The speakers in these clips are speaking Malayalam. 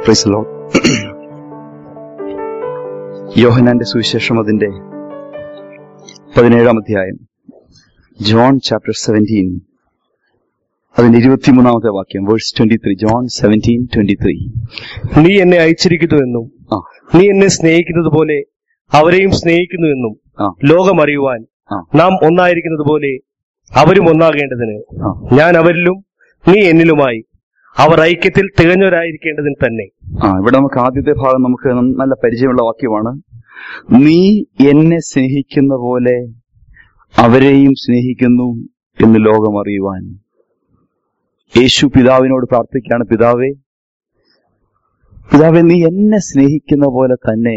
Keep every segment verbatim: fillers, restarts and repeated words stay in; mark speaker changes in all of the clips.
Speaker 1: Price the Lord. യോഹന്നാന്റെ സുവിശേഷം അതിന്റെ പതിനേഴാം അധ്യായം, ജോൺ ചാപ്റ്റർ സെവൻറ്റീൻ, അതിന്റെ ഇരുപത്തിമൂന്നാമത്തെ വാക്യം, verse twenty three. John seventeen twenty three.
Speaker 2: നീ എന്നെ അയച്ചിരിക്കുന്നുവെന്നും നീ എന്നെ സ്നേഹിക്കുന്നത് പോലെ അവരെയും സ്നേഹിക്കുന്നുവെന്നും ലോകം അറിയുവാൻ നാം ഒന്നായിരിക്കുന്നത് പോലെ അവരും ഒന്നാകേണ്ടതിന് ഞാൻ അവരിലും നീ എന്നിലുമായി അവർ ഐക്യത്തിൽ തികഞ്ഞവരായിരിക്കേണ്ടതിന് തന്നെ.
Speaker 1: ആ ഇവിടെ നമുക്ക് ആദ്യത്തെ ഭാഗം നമുക്ക് നല്ല പരിചയമുള്ള വാക്യമാണ്. നീ എന്നെ സ്നേഹിക്കുന്ന പോലെ അവരെയും സ്നേഹിക്കുന്നു എന്ന് ലോകം അറിയുവാൻ. യേശു പിതാവിനോട് പ്രാർത്ഥിക്കുകയാണ്, പിതാവേ പിതാവേ നീ എന്നെ സ്നേഹിക്കുന്ന പോലെ തന്നെ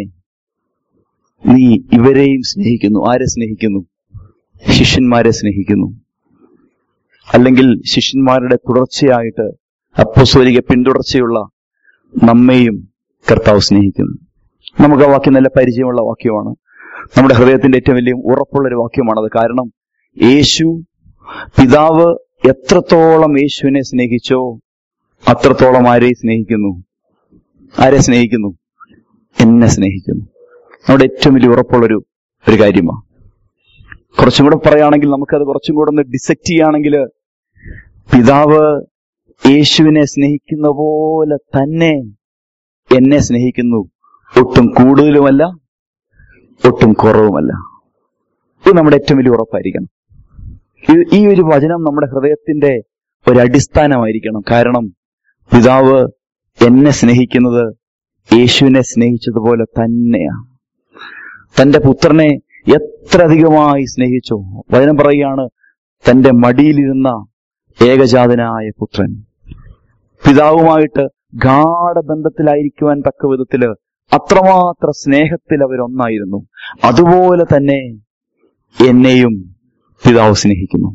Speaker 1: നീ ഇവരെയും സ്നേഹിക്കുന്നു. ആരെ സ്നേഹിക്കുന്നു? ശിഷ്യന്മാരെ സ്നേഹിക്കുന്നു. അല്ലെങ്കിൽ ശിഷ്യന്മാരുടെ തുടർച്ചയായിട്ട് അപ്പോസ്തലിക പിന്തുടർച്ചയുള്ള നമ്മെയും കർത്താവ് സ്നേഹിക്കുന്നു. നമുക്ക് ആ വാക്യം നല്ല പരിചയമുള്ള വാക്യമാണ്. നമ്മുടെ ഹൃദയത്തിന്റെ ഏറ്റവും വലിയ ഉറപ്പുള്ളൊരു വാക്യമാണത്. കാരണം യേശു, പിതാവ് എത്രത്തോളം യേശുവിനെ സ്നേഹിച്ചോ അത്രത്തോളം ആരെ സ്നേഹിക്കുന്നു? ആരെ സ്നേഹിക്കുന്നു? എന്നെ സ്നേഹിക്കുന്നു. നമ്മുടെ ഏറ്റവും വലിയ ഉറപ്പുള്ളൊരു ഒരു കാര്യമാണ്. കുറച്ചും കൂടെ പറയുകയാണെങ്കിൽ, നമുക്കത് കുറച്ചും കൂടെ ഒന്ന് ഡിസെക്ട് ചെയ്യുകയാണെങ്കിൽ, പിതാവ് യേശുവിനെ സ്നേഹിക്കുന്ന പോലെ തന്നെ എന്നെ സ്നേഹിക്കുന്നു. ഒട്ടും കൂടുതലുമല്ല, ഒട്ടും കുറവുമല്ല. ഇത് നമ്മുടെ ഏറ്റവും വലിയ ഉറപ്പായിരിക്കണം. ഈ ഒരു വചനം നമ്മുടെ ഹൃദയത്തിന്റെ ഒരു അടിസ്ഥാനമായിരിക്കണം. കാരണം പിതാവ് എന്നെ സ്നേഹിക്കുന്നത് യേശുവിനെ സ്നേഹിച്ചതുപോലെ തന്നെയാണ്. തന്റെ പുത്രനെ എത്ര അധികമായി സ്നേഹിച്ചോ. വചനം പറയുകയാണ്, തന്റെ മടിയിലിരുന്ന ഏകജാതനായ പുത്രൻ. പിതാവുമായിട്ട് ഗാഢബന്ധത്തിലായിരിക്കുവാൻ തക്ക വിധത്തില് അത്രമാത്ര സ്നേഹത്തിൽ അവരൊന്നായിരുന്നു. അതുപോലെ തന്നെ എന്നെയും പിതാവ് സ്നേഹിക്കുന്നു.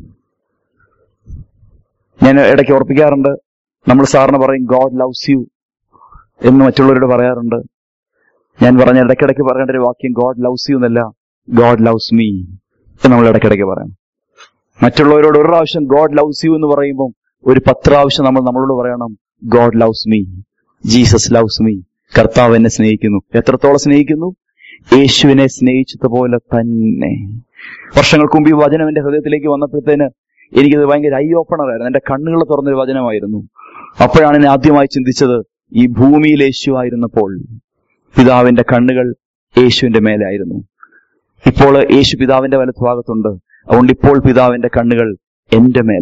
Speaker 1: ഞാൻ ഇടയ്ക്ക് ഓർപ്പിക്കാറുണ്ട്, നമ്മൾ സാറിന് പറയും ഗോഡ് ലവ്സ് യു എന്ന് മറ്റുള്ളവരോട് പറയാറുണ്ട്. ഞാൻ പറഞ്ഞ ഇടയ്ക്കിടയ്ക്ക് പറയേണ്ട ഒരു വാക്യം ഗോഡ് ലവ്സ് യു എന്നല്ല, ഗോഡ് ലവ്സ് മീ എന്ന് നമ്മൾ ഇടയ്ക്കിടയ്ക്ക് പറയണം. മറ്റുള്ളവരോട് ഒരു പ്രാവശ്യം ഗോഡ് ലവ്സ് യു എന്ന് പറയുമ്പോൾ ഒരു പത്ത് പ്രാവശ്യം നമ്മൾ നമ്മളോട് പറയണം God loves me, Jesus loves me. കർത്താവ് എന്നെ സ്നേഹിക്കുന്നു. എത്രത്തോളം സ്നേഹിക്കുന്നു? യേശുവിനെ സ്നേഹിച്ചതുപോലെ തന്നെ. വർഷങ്ങൾക്ക് മുമ്പ് ഈ വചനം എന്റെ ഹൃദയത്തിലേക്ക് വന്നപ്പോഴത്തേന് എനിക്കത് ഭയങ്കര ഐ ഓപ്പണർ ആയിരുന്നു. എന്റെ കണ്ണുകൾ തുറന്നൊരു വചനമായിരുന്നു. അപ്പോഴാണ് ഞാൻ ആദ്യമായി ചിന്തിച്ചത്, ഈ ഭൂമിയിൽ യേശു ആയിരുന്നപ്പോൾ പിതാവിന്റെ കണ്ണുകൾ യേശുവിന്റെ മേലായിരുന്നു. ഇപ്പോൾ യേശു പിതാവിന്റെ വലത്തുഭാഗത്തുണ്ട്. അതുകൊണ്ട് ഇപ്പോൾ പിതാവിന്റെ കണ്ണുകൾ എന്റെ മേല.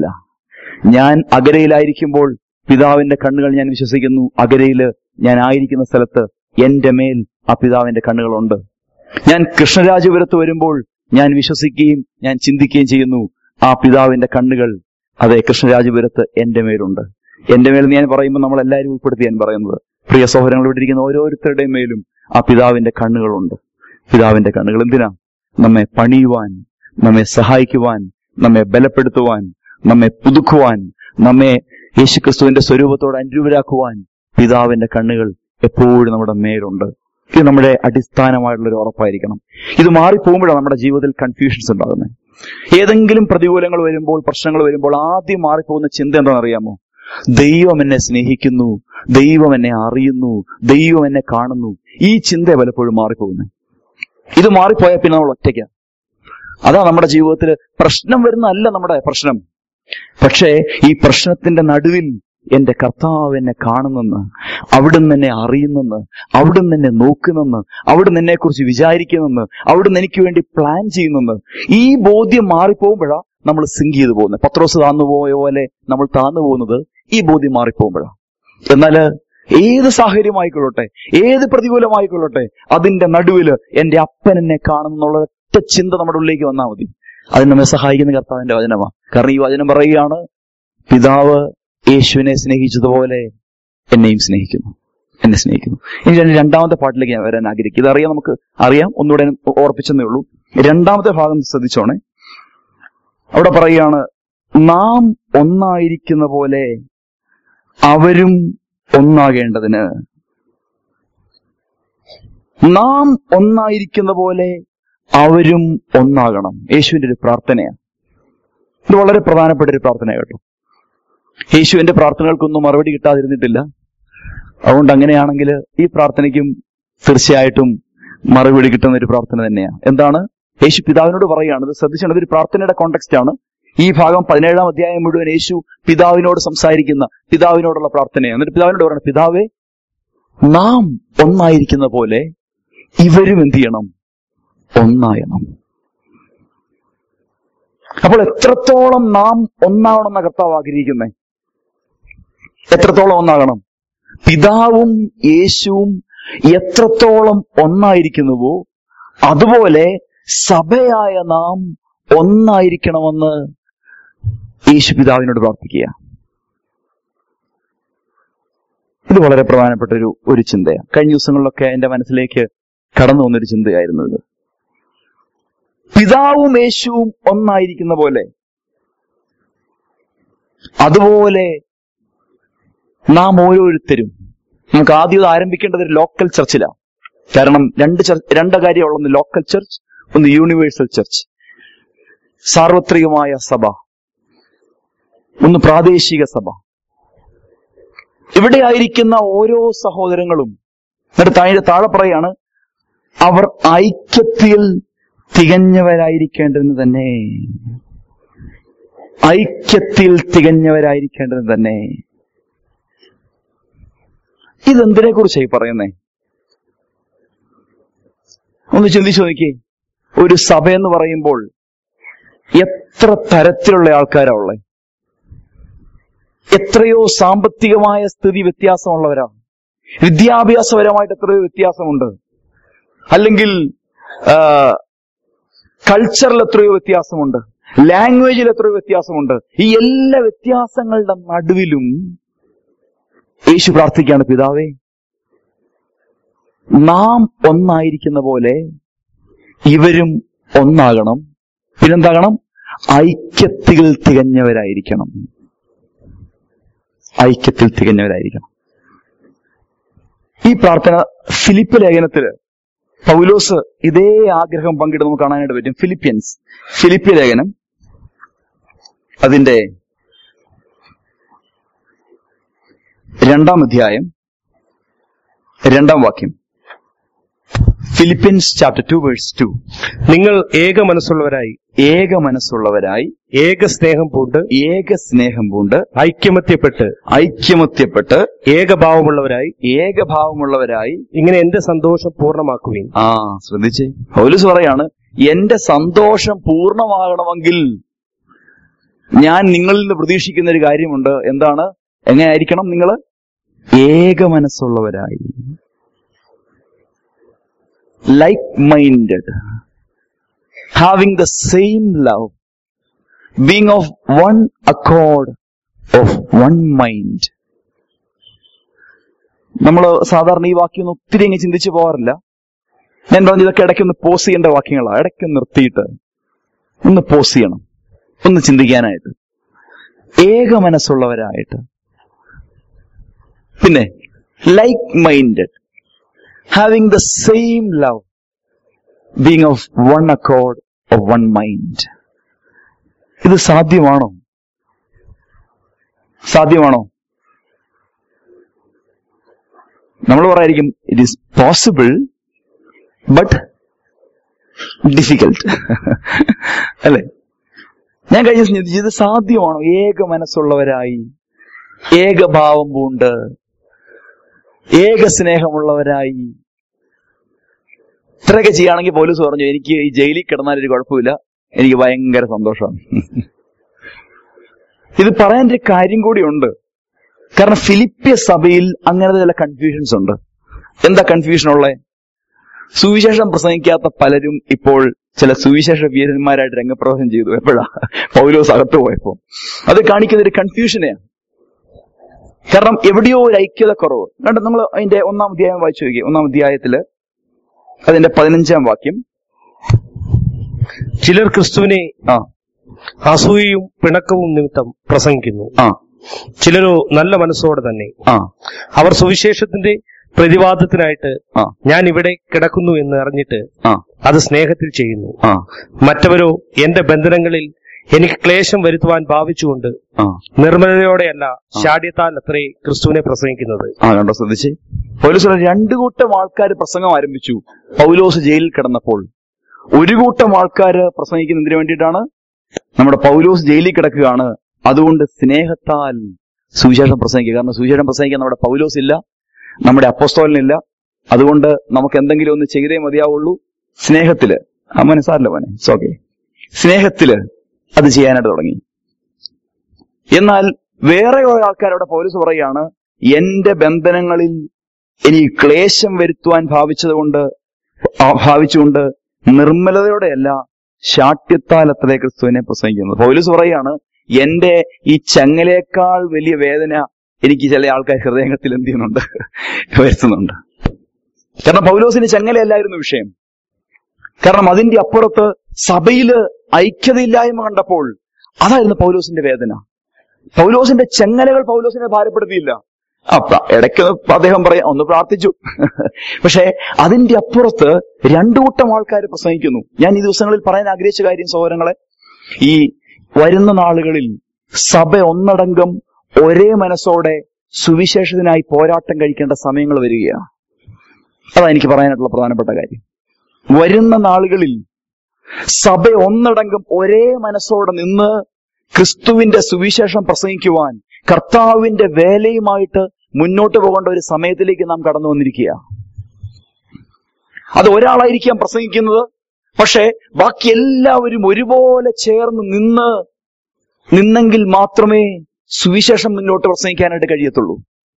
Speaker 1: ഞാൻ അകരയിലായിരിക്കുമ്പോൾ പിതാവിന്റെ കണ്ണുകൾ ഞാൻ വിശ്വസിക്കുന്നു, അകരയില് ഞാൻ ആയിരിക്കുന്ന സ്ഥലത്ത് എന്റെ മേൽ ആ പിതാവിന്റെ കണ്ണുകളുണ്ട്. ഞാൻ കൃഷ്ണരാജപുരത്ത് വരുമ്പോൾ ഞാൻ വിശ്വസിക്കുകയും ഞാൻ ചിന്തിക്കുകയും ചെയ്യുന്നു, ആ പിതാവിന്റെ കണ്ണുകൾ അതെ കൃഷ്ണരാജപുരത്ത് എന്റെ മേലുണ്ട്. എന്റെ മേൽ ഞാൻ പറയുമ്പോൾ നമ്മൾ എല്ലാവരും ഉൾപ്പെടുത്തി ഞാൻ പറയുന്നത്, പ്രിയ സഹോദരങ്ങൾ ഇവിടെ ഇരിക്കുന്ന ഓരോരുത്തരുടെയും മേലും ആ പിതാവിന്റെ കണ്ണുകളുണ്ട്. പിതാവിന്റെ കണ്ണുകൾ എന്തിനാ? നമ്മെ പണിയുവാൻ, നമ്മെ സഹായിക്കുവാൻ, നമ്മെ ബലപ്പെടുത്തുവാൻ, നമ്മെ പുതുക്കുവാൻ, നമ്മെ യേശുക്രിസ്തുവിന്റെ സ്വരൂപത്തോട് അനുരൂപരാക്കുവാൻ പിതാവിന്റെ കണ്ണുകൾ എപ്പോഴും നമ്മുടെ മേലുണ്ട്. ഇത് നമ്മുടെ അടിസ്ഥാനമായിട്ടുള്ളൊരു ഉറപ്പായിരിക്കണം. ഇത് മാറിപ്പോകുമ്പോഴാണ് നമ്മുടെ ജീവിതത്തിൽ കൺഫ്യൂഷൻസ് ഉണ്ടാകുന്നത്. ഏതെങ്കിലും പ്രതികൂലങ്ങൾ വരുമ്പോൾ, പ്രശ്നങ്ങൾ വരുമ്പോൾ ആദ്യം മാറിപ്പോകുന്ന ചിന്ത എന്താണെന്ന് അറിയാമോ? ദൈവം എന്നെ സ്നേഹിക്കുന്നു, ദൈവം എന്നെ അറിയുന്നു, ദൈവം എന്നെ കാണുന്നു. ഈ ചിന്ത പലപ്പോഴും മാറിപ്പോകുന്നത്. ഇത് മാറിപ്പോയാൽ പിന്നെ നമ്മൾ ഒറ്റയ്ക്കാണ്. അതാ നമ്മുടെ ജീവിതത്തിൽ പ്രശ്നം വരുന്നതല്ല നമ്മുടെ പ്രശ്നം. പക്ഷേ ഈ പ്രശ്നത്തിന്റെ നടുവിൽ എന്റെ കർത്താവ് എന്നെ കാണുന്നെന്ന്, അവിടുന്ന് എന്നെ അറിയുന്നെന്ന്, അവിടുന്ന് എന്നെ നോക്കുന്നെന്ന്, അവിടുന്ന് എന്നെ കുറിച്ച് വിചാരിക്കുന്നെന്ന്, അവിടുന്ന് എനിക്ക് വേണ്ടി പ്ലാൻ ചെയ്യുന്നെന്ന് ഈ ബോധ്യം മാറിപ്പോകുമ്പോഴാണ് നമ്മൾ സിങ്ക് ചെയ്തു പോകുന്നത്. പത്രോസ് താന്നു പോയ പോലെ നമ്മൾ താന്നു പോകുന്നത് ഈ ബോധ്യം മാറിപ്പോകുമ്പോഴാണ്. എന്നാല് ഏത് സാഹചര്യമായിക്കൊള്ളട്ടെ, ഏത് പ്രതികൂലമായിക്കൊള്ളട്ടെ, അതിന്റെ നടുവില് എന്റെ അപ്പൻ എന്നെ കാണുന്നുള്ള ഒറ്റ ചിന്ത നമ്മുടെ ഉള്ളിലേക്ക് വന്നാൽ മതി. അതിന് നമ്മെ സഹായിക്കുന്ന കർത്താവിന്റെ വചനമാണ്. കാരണം ഈ വചനം പറയുകയാണ്, പിതാവ് യേശുവിനെ സ്നേഹിച്ചതുപോലെ എന്നെയും സ്നേഹിക്കുന്നു, എന്നെ സ്നേഹിക്കുന്നു. ഇനി രണ്ടാമത്തെ പാട്ടിലേക്ക് ഞാൻ വരാൻ ആഗ്രഹിക്കും. ഇതറിയാം, നമുക്ക് അറിയാം, ഒന്നുകൂടെ ഓർപ്പിച്ചെന്നേ ഉള്ളൂ. രണ്ടാമത്തെ ഭാഗം ശ്രദ്ധിച്ചോണേ. അവിടെ പറയുകയാണ്, നാം ഒന്നായിരിക്കുന്ന പോലെ അവരും ഒന്നാകേണ്ടതിന്. നാം ഒന്നായിരിക്കുന്ന പോലെ അവരും ഒന്നാകണം. യേശുവിന്റെ ഒരു പ്രാർത്ഥനയാണ്. ഇത് വളരെ പ്രധാനപ്പെട്ട ഒരു പ്രാർത്ഥന കേട്ടോ. യേശുവിന്റെ പ്രാർത്ഥനകൾക്കൊന്നും മറുപടി കിട്ടാതിരുന്നിട്ടില്ല. അതുകൊണ്ട് അങ്ങനെയാണെങ്കിൽ ഈ പ്രാർത്ഥനയ്ക്കും തീർച്ചയായിട്ടും മറുപടി കിട്ടുന്ന ഒരു പ്രാർത്ഥന തന്നെയാണ്. എന്താണ്? യേശു പിതാവിനോട് പറയുകയാണ്. ഇത് ശ്രദ്ധിച്ചാണ്, ഇതൊരു പ്രാർത്ഥനയുടെ കോണ്ടെക്സ്റ്റ് ആണ്. ഈ ഭാഗം പതിനേഴാം അധ്യായം മുഴുവൻ യേശു പിതാവിനോട് സംസാരിക്കുന്ന പിതാവിനോടുള്ള പ്രാർത്ഥനയാണ്. എന്നിട്ട് പിതാവിനോട് പറയണം, പിതാവേ, നാം ഒന്നായിരിക്കുന്ന പോലെ ഇവരും എന്ത് ചെയ്യണം? ഒന്നായണം. അപ്പോൾ എത്രത്തോളം നാം ഒന്നാവണമെന്ന കർത്താവ് ആഗ്രഹിക്കുന്നേ? എത്രത്തോളം ഒന്നാകണം? പിതാവും യേശുവും എത്രത്തോളം ഒന്നായിരിക്കുന്നുവോ അതുപോലെ സഭയായ നാം ഒന്നായിരിക്കണമെന്ന് യേശു പിതാവിനോട് പ്രാർത്ഥിക്കുക. ഇത് വളരെ പ്രധാനപ്പെട്ട ഒരു ഒരു ചിന്തയാണ്. കഴിഞ്ഞ ദിവസങ്ങളിലൊക്കെ എന്റെ മനസ്സിലേക്ക് കടന്നു വന്നൊരു ചിന്തയായിരുന്നു ഇത്. പിതാവും യേശുവും ഒന്നായിരിക്കുന്ന പോലെ അതുപോലെ നാം ഓരോരുത്തരും, നമുക്ക് ആദ്യം ഇത് ആരംഭിക്കേണ്ടത് ഒരു ലോക്കൽ ചർച്ചിലാണ്. കാരണം രണ്ട് രണ്ട് കാര്യമുള്ള, ഒന്ന് ലോക്കൽ ചർച്ച്, ഒന്ന് യൂണിവേഴ്സൽ ചർച്ച്, സാർവത്രികമായ സഭ, ഒന്ന് പ്രാദേശിക സഭ. ഇവിടെ ആയിരിക്കുന്ന ഓരോ സഹോദരങ്ങളും എന്നിട്ട് താഴെ താഴെ പറയാണ്, അവർ ഐക്യത്തിൽ തികഞ്ഞവരായിരിക്കേണ്ടതെന്ന് തന്നെ. ഐക്യത്തിൽ തികഞ്ഞവരായിരിക്കേണ്ടതെന്ന് തന്നെ. ഇതെന്തിനെ കുറിച്ചായി പറയുന്നേ? ഒന്ന് ചിന്തിച്ചു നോക്കിയേ. ഒരു സഭ എന്ന് പറയുമ്പോൾ എത്ര തരത്തിലുള്ള ആൾക്കാരാ ഉള്ളത്? എത്രയോ സാമ്പത്തികമായ സ്ഥിതി വ്യത്യാസമുള്ളവരാ, വിദ്യാഭ്യാസപരമായിട്ട് എത്രയോ വ്യത്യാസമുണ്ട്, അല്ലെങ്കിൽ കൾച്ചറിൽ എത്രയോ വ്യത്യാസമുണ്ട്, ലാംഗ്വേജിൽ എത്രയോ വ്യത്യാസമുണ്ട്. ഈ എല്ലാ വ്യത്യാസങ്ങളുടെ നടുവിലും യേശു പ്രാർത്ഥിക്കുകയാണ്, പിതാവേ, നാം ഒന്നായിരിക്കുന്ന പോലെ ഇവരും ഒന്നാകണം. പിന്നെന്താകണം? ഐക്യത്തിൽ തികഞ്ഞവരായിരിക്കണം. ഐക്യത്തിൽ തികഞ്ഞവരായിരിക്കണം. ഈ പ്രാർത്ഥന ഫിലിപ്പ് ലേഖനത്തില് പൗലോസ് ഇതേ ആഗ്രഹം പങ്കിട്ട് നമുക്ക് കാണാനായിട്ട് പറ്റും. ഫിലിപ്പിയൻസ് ഫിലിപ്പിയ ലേഖനം അതിന്റെ രണ്ടാം അധ്യായം രണ്ടാം വാക്യം. Philippians chapter two verse two.
Speaker 2: നിങ്ങൾ ഏക മനസ്സുള്ളവരായി
Speaker 1: ഏക മനസ്സുള്ളവരായി
Speaker 2: ഏക സ്നേഹം പൂണ്ട്
Speaker 1: ഏക സ്നേഹം പൂണ്ട്
Speaker 2: ഐക്യമത്യപ്പെട്ട്
Speaker 1: ഐക്യമത്യപ്പെട്ട്
Speaker 2: ഏകഭാവമുള്ളവരായി
Speaker 1: ഏകഭാവമുള്ളവരായി
Speaker 2: ഇങ്ങനെ എന്റെ സന്തോഷം പൂർണ്ണമാക്കുവിൻ.
Speaker 1: ആ ശ്രദ്ധിച്ചേ, പൗലോസ് പറയാണ്, എന്റെ സന്തോഷം പൂർണ്ണമാകണമെങ്കിൽ ഞാൻ നിങ്ങളിൽ നിന്ന് പ്രതീക്ഷിക്കുന്ന ഒരു കാര്യമുണ്ട്. എന്താണ്? എങ്ങനെ ആയിരിക്കണം നിങ്ങൾ? ഏക മനസ്സുള്ളവരായി, like minded, having the same love, being of one accord, of one mind. നമ്മൾ സാധാരണ ഈ വാക്യം ഒത്തിരി അങ്ങ് ചിന്തിച്ചു പോകാറില്ല. ഞാൻ പറഞ്ഞു ഇതൊക്കെ ഇടയ്ക്കൊന്ന് പോസ് ചെയ്യേണ്ട വാക്യങ്ങളാണ്. ഇടയ്ക്ക് നിർത്തിയിട്ട് ഒന്ന് പോസ് ചെയ്യണം, ഒന്ന് ചിന്തിക്കാനായിട്ട്. ഏക മനസ്സുള്ളവരായിട്ട്, പിന്നെ like minded, having the same love, being of one accord, of one mind. ഇത് സാധ്യമാണോ? സാധ്യമാണോ? നമ്മൾ പറയായിരിക്കും it is possible but difficult, അല്ലെ? ഞാൻ കഴിഞ്ഞ ദിവസം ചിന്തിച്ചു, ഇത് സാധ്യമാണോ? ഏക മനസ്സുള്ളവരായി, ഏകഭാവം പൂണ്ട്, ഏക സ്നേഹമുള്ളവരായി. ഇത്രയൊക്കെ ചെയ്യുകയാണെങ്കിൽ പോലീസ് പറഞ്ഞു, എനിക്ക് ഈ ജയിലിൽ കിടന്നാലൊരു കുഴപ്പമില്ല, എനിക്ക് ഭയങ്കര സന്തോഷമാണ്. ഇത് പറയാൻ ഒരു കാര്യം കൂടിയുണ്ട്. കാരണം ഫിലിപ്പിയ സഭയിൽ അങ്ങനത്തെ ചില കൺഫ്യൂഷൻസ് ഉണ്ട്. എന്താ കൺഫ്യൂഷൻ ഉള്ളത്? സുവിശേഷം പ്രസംഗിക്കാത്ത പലരും ഇപ്പോൾ ചില സുവിശേഷ വീരന്മാരായിട്ട് രംഗപ്രവേശം ചെയ്തു. എപ്പോഴാ? പൗലോസ് അകത്ത് പോയപ്പോ. അത് കാണിക്കുന്ന ഒരു കൺഫ്യൂഷനെയാണ്. കാരണം എവിടെയോ ഒരു ഐക്യത കുറവ്. കണ്ടോ, നമ്മൾ അതിന്റെ ഒന്നാം അധ്യായം വായിച്ചു നോക്കി. ഒന്നാം അധ്യായത്തില് അതിന്റെ പതിനഞ്ചാം വാക്യം.
Speaker 2: ചിലർ ക്രിസ്തുവിനെ
Speaker 1: ആ
Speaker 2: അസൂയയും പിണക്കവും നിമിത്തം പ്രസംഗിക്കുന്നു,
Speaker 1: ആ
Speaker 2: ചിലരോ നല്ല മനസ്സോടെ തന്നെ.
Speaker 1: ആ
Speaker 2: അവർ സുവിശേഷത്തിന്റെ പ്രതിവാദത്തിനായിട്ട്
Speaker 1: ആ
Speaker 2: ഞാൻ ഇവിടെ കിടക്കുന്നു എന്ന് അറിഞ്ഞിട്ട്
Speaker 1: ആ
Speaker 2: അത് സ്നേഹത്തിൽ ചെയ്യുന്നു.
Speaker 1: ആ
Speaker 2: മറ്റവരോ എന്റെ ബന്ധനങ്ങളിൽ എനിക്ക് ക്ലേശം വരുത്തുവാൻ ഭാവിച്ചുകൊണ്ട്
Speaker 1: ആ
Speaker 2: നിർമ്മലതയോടെയല്ല ശാഠ്യത്താൽ അത്രേ ക്രിസ്തുവിനെ പ്രസംഗിക്കുന്നത്.
Speaker 1: ആ കണ്ടോ, ശ്രദ്ധിച്ച്. പൗലോസ് രണ്ടു കൂട്ടം ആൾക്കാർ പ്രസംഗം ആരംഭിച്ചു പൗലോസ് ജയിലിൽ കിടന്നപ്പോൾ. ഒരു കൂട്ടം ആൾക്കാര് പ്രസംഗിക്കുന്നതിന് വേണ്ടിയിട്ടാണ്. നമ്മുടെ പൗലോസ് ജയിലിൽ കിടക്കുകയാണ്, അതുകൊണ്ട് സ്നേഹത്താൽ സുവിശേഷം പ്രസംഗിക്കുക. കാരണം സുവിശേഷം പ്രസംഗിക്കാൻ നമ്മുടെ പൗലോസ് ഇല്ല, നമ്മുടെ അപ്പോസ്തലനില്ല. അതുകൊണ്ട് നമുക്ക് എന്തെങ്കിലും ഒന്ന് ചെയ്തേ മതിയാവുള്ളൂ. സ്നേഹത്തില് ആ മനസ്സാറില്ല മോനെ, ഇറ്റ്സ് ഓക്കെ, സ്നേഹത്തില് അത് ചെയ്യാനായിട്ട് തുടങ്ങി. എന്നാൽ വേറെ കുറെ ആൾക്കാരോട് പൗലോസ് പറയുകയാണ്, എന്റെ ബന്ധനങ്ങളിൽ എനിക്ക് ക്ലേശം വരുത്തുവാൻ ഭാവിച്ചതുകൊണ്ട് ഭാവിച്ചുകൊണ്ട് നിർമ്മലതയോടെയല്ല ശാഠ്യത്താൽ അത്രേ ക്രിസ്തുവിനെ പ്രസംഗിക്കുന്നത്. പൗലോസ് പറയുകയാണ്, എന്റെ ഈ ചങ്ങലേക്കാൾ വലിയ വേദന എനിക്ക് ചില ആൾക്കാർ ഹൃദയത്തിൽ എന്ത് ചെയ്യുന്നുണ്ട്, വരുത്തുന്നുണ്ട്. കാരണം പൗലോസിന് ചങ്ങലയല്ലായിരുന്നു വിഷയം. കാരണം അതിന്റെ അപ്പുറത്ത് സഭയില് ഐക്യതയില്ലായ്മ കണ്ടപ്പോൾ അതായിരുന്നു പൗലോസിന്റെ വേദന. പൗലോസിന്റെ ചങ്ങലകൾ പൗലോസിനെ ഭാരപ്പെടുത്തിയില്ല. ഇടയ്ക്ക് അദ്ദേഹം പറയാം, ഒന്ന് പ്രാർത്ഥിച്ചു. പക്ഷെ അതിന്റെ അപ്പുറത്ത് രണ്ടു കൂട്ടം ആൾക്കാർ പ്രസംഗിക്കുന്നു. ഞാൻ ഈ ദിവസങ്ങളിൽ പറയാൻ ആഗ്രഹിച്ച കാര്യം സഹോദരങ്ങളെ, ഈ വരുന്ന നാളുകളിൽ സഭ ഒന്നടങ്കം ഒരേ മനസ്സോടെ സുവിശേഷത്തിനായി പോരാട്ടം കഴിക്കേണ്ട സമയങ്ങൾ വരികയാണ്. അതാണ് എനിക്ക് പറയാനായിട്ടുള്ള പ്രധാനപ്പെട്ട കാര്യം. വരുന്ന നാളുകളിൽ സഭ ഒന്നടങ്കം ഒരേ മനസ്സോടെ നിന്ന് ക്രിസ്തുവിന്റെ സുവിശേഷം പ്രസംഗിക്കുവാൻ കർത്താവിന്റെ വേലയുമായിട്ട് മുന്നോട്ട് പോകേണ്ട ഒരു സമയത്തിലേക്ക് നാം കടന്നു വന്നിരിക്കുക. അത് ഒരാളായിരിക്കാം പ്രസംഗിക്കുന്നത്, പക്ഷെ ബാക്കി എല്ലാവരും ഒരുപോലെ ചേർന്ന് നിന്ന് നിന്നെങ്കിൽ മാത്രമേ സുവിശേഷം മുന്നോട്ട് പ്രസംഗിക്കാനായിട്ട് കഴിയത്തുള്ളൂ.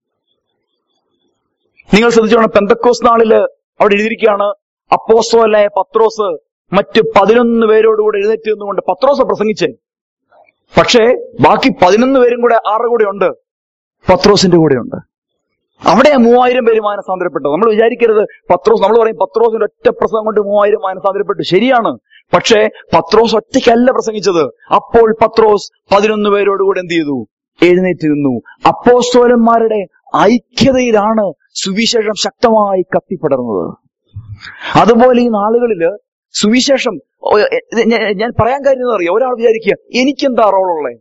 Speaker 1: നിങ്ങൾ ശ്രദ്ധിച്ചോണം, പെന്തക്കോസ് നാളില് അവിടെ എഴുതിയിരിക്കുകയാണ്, അപ്പോസ്തലനായ പത്രോസ് മറ്റ് പതിനൊന്ന് പേരോടുകൂടെ എഴുന്നേറ്റ് നിന്നുകൊണ്ട് പത്രോസ് പ്രസംഗിച്ചേ. പക്ഷേ ബാക്കി പതിനൊന്ന് പേരും കൂടെ ആരുടെ കൂടെ ഉണ്ട്? പത്രോസിന്റെ കൂടെ ഉണ്ട്. അവിടെ മൂവായിരം പേര് മാനസാന്തരപ്പെട്ടു. നമ്മൾ വിചാരിക്കരുത് പത്രോസ്, നമ്മൾ പറയും പത്രോസിന്റെ ഒറ്റ പ്രസംഗം കൊണ്ട് മൂവായിരം മാനസാന്തരപ്പെട്ടു. ശരിയാണ്, പക്ഷേ പത്രോസ് ഒറ്റയ്ക്കല്ല പ്രസംഗിച്ചത്. അപ്പോൾ പത്രോസ് പതിനൊന്ന് പേരോടുകൂടെ എന്ത് ചെയ്തു? എഴുന്നേറ്റ് നിന്നു. അപ്പോസ്തലന്മാരുടെ ഐക്യതയിലാണ് സുവിശേഷം ശക്തമായി കത്തിപ്പടർന്നത്. അതുപോലെ ഈ നാളുകളില് സുവിശേഷം, ഞാൻ പറയാൻ കാര്യം എന്താ അറിയാം, ഒരാൾ വിചാരിക്കുക എനിക്കെന്താ റോളുള്ളേ.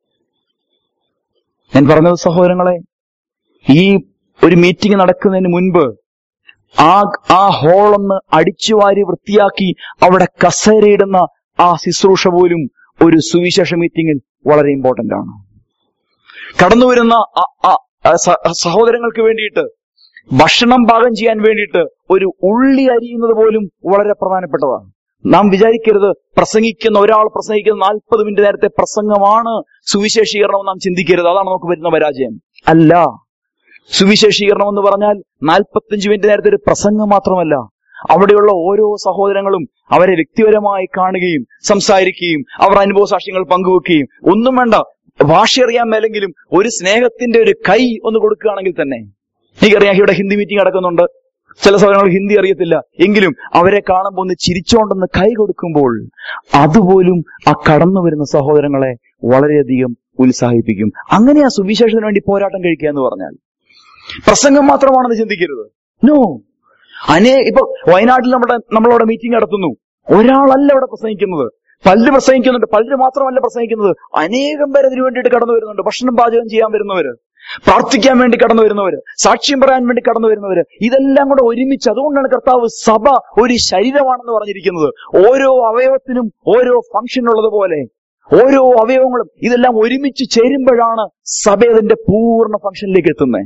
Speaker 1: ഞാൻ പറഞ്ഞത് സഹോദരങ്ങളെ, ഈ ഒരു മീറ്റിംഗ് നടക്കുന്നതിന് മുൻപ് ആ ആ ഹോളൊന്ന് അടിച്ചുവാരി വൃത്തിയാക്കി അവിടെ കസേരയിടുന്ന ആ ശുശ്രൂഷ പോലും ഒരു സുവിശേഷ മീറ്റിംഗിൽ വളരെ ഇമ്പോർട്ടന്റ് ആണ്. കടന്നു വരുന്ന സഹോദരങ്ങൾക്ക് വേണ്ടിയിട്ട് ഭക്ഷണം പാകം ചെയ്യാൻ വേണ്ടിയിട്ട് ഒരു ഉള്ളി അരിയുന്നത് പോലും വളരെ പ്രധാനപ്പെട്ടതാണ്. നാം വിചാരിക്കരുത് പ്രസംഗിക്കുന്ന ഒരാൾ പ്രസംഗിക്കുന്ന നാൽപ്പത് മിനിറ്റ് നേരത്തെ പ്രസംഗമാണ് സുവിശേഷീകരണം നാം ചിന്തിക്കരുത്. അതാണ് നമുക്ക് വരുന്ന പരാജയം. അല്ല, സുവിശേഷീകരണം എന്ന് പറഞ്ഞാൽ നാൽപ്പത്തഞ്ച് മിനിറ്റ് നേരത്തെ ഒരു പ്രസംഗം മാത്രമല്ല. അവിടെയുള്ള ഓരോ സഹോദരങ്ങളും അവരെ വ്യക്തിപരമായി കാണുകയും സംസാരിക്കുകയും അവർ അനുഭവ സാക്ഷ്യങ്ങൾ പങ്കുവെക്കുകയും, ഒന്നും വേണ്ട ഭാഷ അറിയാൻ മേലെങ്കിലും ഒരു സ്നേഹത്തിന്റെ ഒരു കൈ ഒന്ന് കൊടുക്കുകയാണെങ്കിൽ തന്നെ. എനിക്കറിയാം ഇവിടെ ഹിന്ദി മീറ്റിംഗ് നടക്കുന്നുണ്ട്, ചില സഹോദരങ്ങൾ ഹിന്ദി അറിയത്തില്ല, എങ്കിലും അവരെ കാണുമ്പോൾ ഒന്ന് ചിരിച്ചോണ്ടെന്ന് കൈ കൊടുക്കുമ്പോൾ അതുപോലും ആ കടന്നു വരുന്ന സഹോദരങ്ങളെ വളരെയധികം ഉത്സാഹിപ്പിക്കും. അങ്ങനെ ആ സുവിശേഷത്തിന് വേണ്ടി പോരാട്ടം കഴിക്കുക എന്ന് പറഞ്ഞാൽ പ്രസംഗം മാത്രമാണെന്ന് ചിന്തിക്കരുത്. നോ, അനേ ഇപ്പൊ വയനാട്ടിൽ നമ്മുടെ നമ്മളവിടെ മീറ്റിംഗ് നടത്തുന്നു, ഒരാളല്ല അവിടെ പ്രസംഗിക്കുന്നത്, പലര് പ്രസംഗിക്കുന്നുണ്ട്. പലര് മാത്രമല്ല പ്രസംഗിക്കുന്നത്, അനേകം പേര് അതിനു വേണ്ടിയിട്ട് കടന്നു വരുന്നുണ്ട്. ഭക്ഷണം പാചകം ചെയ്യാൻ വരുന്നവര്, പ്രാർത്ഥിക്കാൻ വേണ്ടി കടന്നു വരുന്നവര്, സാക്ഷ്യം പറയാൻ വേണ്ടി കടന്നു വരുന്നവര്, ഇതെല്ലാം കൂടെ ഒരുമിച്ച്. അതുകൊണ്ടാണ് കർത്താവ് സഭ ഒരു ശരീരമാണെന്ന് പറഞ്ഞിരിക്കുന്നത്. ഓരോ അവയവത്തിനും ഓരോ ഫംഗ്ഷൻ ഉള്ളതുപോലെ ഓരോ അവയവങ്ങളും ഇതെല്ലാം ഒരുമിച്ച് ചേരുമ്പോഴാണ് സഭ അതിന്റെ പൂർണ്ണ ഫംഗ്ഷനിലേക്ക് എത്തുന്നത്.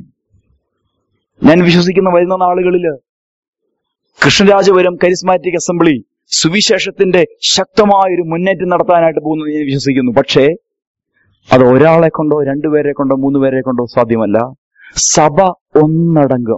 Speaker 1: ഞാൻ വിശ്വസിക്കുന്ന വരുന്ന നാളുകളില് കൃഷ്ണരാജപുരം കരിസ്മാറ്റിക് അസംബ്ലി സുവിശേഷത്തിന്റെ ശക്തമായൊരു മുന്നേറ്റം നടത്താനായിട്ട് പോകുന്നു ഞാൻ വിശ്വസിക്കുന്നു. പക്ഷേ അത് ഒരാളെ കൊണ്ടോ രണ്ടുപേരെ കൊണ്ടോ മൂന്ന് പേരെ കൊണ്ടോ സാധ്യമല്ല. സഭ ഒന്നടങ്കം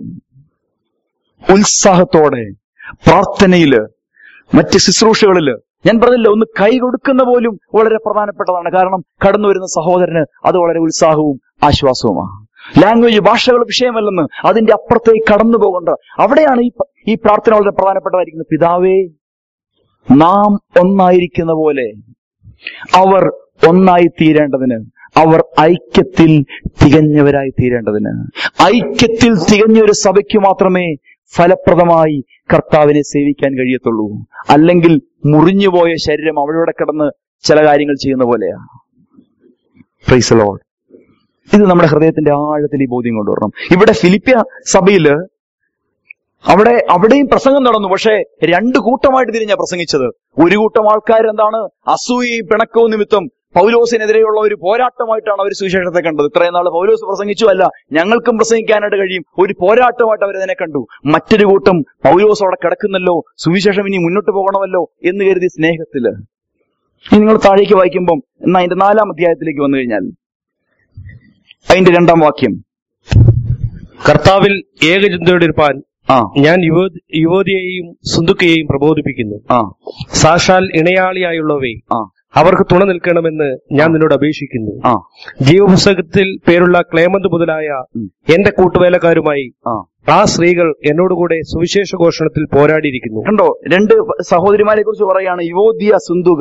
Speaker 1: ഉത്സാഹത്തോടെ പ്രാർത്ഥനയില്, മറ്റ് ശുശ്രൂഷകളില്, ഞാൻ പറഞ്ഞില്ല, ഒന്ന് കൈ കൊടുക്കുന്ന പോലും വളരെ പ്രധാനപ്പെട്ടതാണ്. കാരണം കടന്നു വരുന്ന സഹോദരന് അത് വളരെ ഉത്സാഹവും ആശ്വാസവുമാണ്. ലാംഗ്വേജ്, ഭാഷകൾ വിഷയമല്ലെന്ന്, അതിന്റെ അപ്പുറത്തേക്ക് കടന്നു പോകേണ്ട അവിടെയാണ് ഈ ഈ പ്രാർത്ഥന വളരെ പ്രധാനപ്പെട്ടതായിരിക്കുന്നത്. പിതാവേ, നാം ഒന്നായിരിക്കുന്ന പോലെ അവർ ഒന്നായി തീരേണ്ടതിന്, അവർ ഐക്യത്തിൽ തികഞ്ഞവരായി തീരേണ്ടതിന്. ഐക്യത്തിൽ തികഞ്ഞ ഒരു സഭയ്ക്ക് മാത്രമേ ഫലപ്രദമായി കർത്താവിനെ സേവിക്കാൻ കഴിയത്തുള്ളൂ. അല്ലെങ്കിൽ മുറിഞ്ഞുപോയ ശരീരം അവിടെ കിടന്ന് ചില കാര്യങ്ങൾ ചെയ്യുന്ന പോലെയാ. Praise the Lord. ഇത് നമ്മുടെ ഹൃദയത്തിന്റെ ആഴത്തിൽ ഈ ബോധ്യം കൊണ്ടുവരണം. ഇവിടെ ഫിലിപ്പിയ സഭയില് അവിടെ അവിടെയും പ്രസംഗം നടന്നു. പക്ഷേ രണ്ട് കൂട്ടമായിട്ട് തിരിഞ്ഞാ പ്രസംഗിച്ചത്. ഒരു കൂട്ടം ആൾക്കാർ എന്താണ്, അസൂയയും പിണക്കവും നിമിത്തം പൗലോസിനെതിരെയുള്ള ഒരു പോരാട്ടമായിട്ടാണ് അവർ സുവിശേഷത്തെ കണ്ടത്. ഇത്രയും നാൾ പൗലോസ് പ്രസംഗിച്ചു, അല്ല ഞങ്ങൾക്കും പ്രസംഗിക്കാനായിട്ട് കഴിയും, ഒരു പോരാട്ടമായിട്ട് അവരതിനെ കണ്ടു. മറ്റൊരു കൂട്ടം പൗലോസ് അവിടെ കിടക്കുന്നല്ലോ, സുവിശേഷം ഇനി മുന്നോട്ട് പോകണമല്ലോ എന്ന് കരുതി സ്നേഹത്തില്. ഇനി നിങ്ങൾ താഴേക്ക് വായിക്കുമ്പം എന്നാ അതിന്റെ നാലാം അധ്യായത്തിലേക്ക് വന്നു കഴിഞ്ഞാൽ അതിന്റെ രണ്ടാം വാക്യം,
Speaker 2: കർത്താവിൽ ഏകചിന്തയോടെ ഇരുപ്പാൻ
Speaker 1: ആ
Speaker 2: ഞാൻ യുവ- യുവതിയെയും സുന്ദുക്കയെയും പ്രബോധിപ്പിക്കുന്നു.
Speaker 1: ആ
Speaker 2: സാക്ഷാൽ ഇണയാളിയായുള്ളവേ,
Speaker 1: ആ
Speaker 2: അവർക്ക് തുണ നിൽക്കണമെന്ന് ഞാൻ നിന്നോട് അപേക്ഷിക്കുന്നു.
Speaker 1: ആ
Speaker 2: ജീവപുസ്തകത്തിൽ പേരുള്ള ക്ലേമന്ത് മുതലായ
Speaker 1: ഉം.
Speaker 2: എന്റെ കൂട്ടുവേലക്കാരുമായി
Speaker 1: ആ
Speaker 2: ആ സ്ത്രീകൾ എന്നോടുകൂടെ സുവിശേഷ ഘോഷണത്തിൽ പോരാടിയിരിക്കുന്നു.
Speaker 1: കണ്ടോ, രണ്ട് സഹോദരിമാരെ കുറിച്ച് പറയാണ്, യുവോദിയ സുന്ദുക,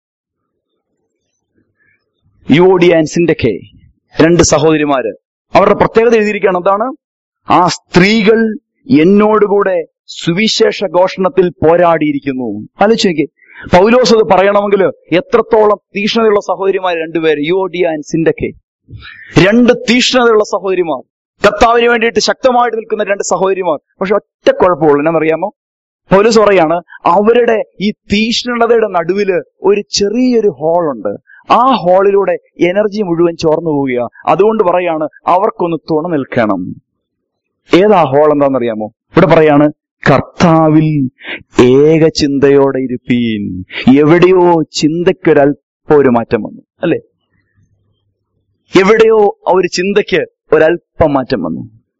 Speaker 1: യുവോഡിയ ആൻഡ് സിൻഡക്കെ, രണ്ട് സഹോദരിമാര്. അവരുടെ പ്രത്യേകത എഴുതിയിരിക്കുകയാണ്. എന്താണ്? ആ സ്ത്രീകൾ എന്നോടുകൂടെ സുവിശേഷ ഘോഷണത്തിൽ പോരാടിയിരിക്കുന്നു. ആലോചിച്ച് നോക്കിയേ, പൗലോസ് അത് പറയണമെങ്കിൽ എത്രത്തോളം തീഷ്ണതയുള്ള സഹോദരിമാർ രണ്ടുപേര്, യുവോഡിയ ആൻഡ് സിൻഡക്കെ. രണ്ട് തീഷ്ണതയുള്ള സഹോദരിമാർ, കർത്താവിന് വേണ്ടിയിട്ട് ശക്തമായിട്ട് നിൽക്കുന്ന രണ്ട് സഹോദരിമാർ. പക്ഷെ ഒറ്റ കുഴപ്പമുള്ളൂ, എന്നറിയാമോ? പൗലോസ് പറയാണ്, അവരുടെ ഈ തീഷ്ണതയുടെ നടുവില് ഒരു ചെറിയൊരു ഹോളുണ്ട്. ആ ഹോളിലൂടെ എനർജി മുഴുവൻ ചോർന്നു പോവുക. അതുകൊണ്ട് പറയാണ്, അവർക്കൊന്ന് തുണ നിൽക്കണം. ഏതാ ഹോൾ എന്താണെന്നറിയാമോ? ഇവിടെ പറയാണ്, കർത്താവിൽ ഏക ചിന്തയോടെ ഇരുപ്പീൻ. എവിടെയോ ചിന്തയ്ക്കൊരല്പം ഒരു മാറ്റം വന്നു, അല്ലെ? എവിടെയോ ആ ഒരു ചിന്തയ്ക്ക് ഒരല്പം മാറ്റം വന്നു.